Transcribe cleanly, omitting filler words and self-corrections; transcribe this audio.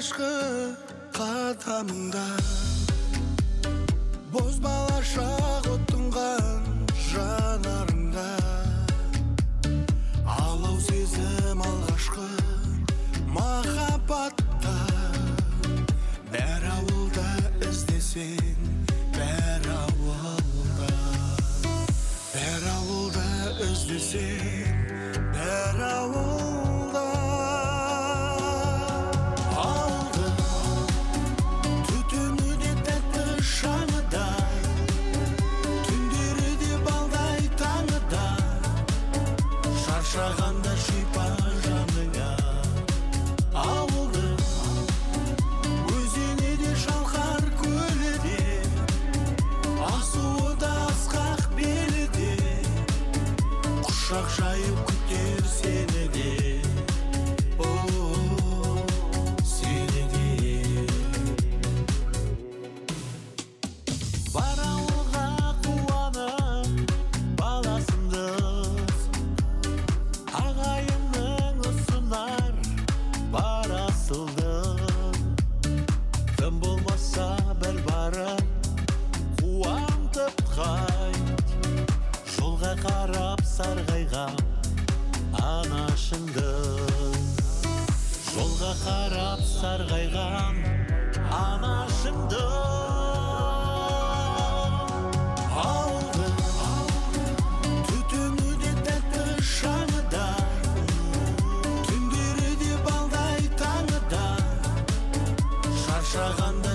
алғашқы қадамда бозбалаша от тұнған жанарында алау сезім алғашқы махаббатта бәр ауылда іздесең бәр ауылда іздесең бәр ауылда ауылды түтіні де тәтті шаңыда түндері де балдай таңыда шаршағанда шипа жаныңа ауылды өзені де шалқар көлі де асуы да асқақ белі де құшақ жайып күтер сені де сені де бар ауылға қуанып баласындыз ағайынның ұсынар бар асылдың тым болмаса бір барып қуантып қайт жолға қарап сарғайған анашыңды жолға қарап сарғайған анашыңды ауылды түтіні де тәтті шаңыда түндері де балдай таңыда шаршағанда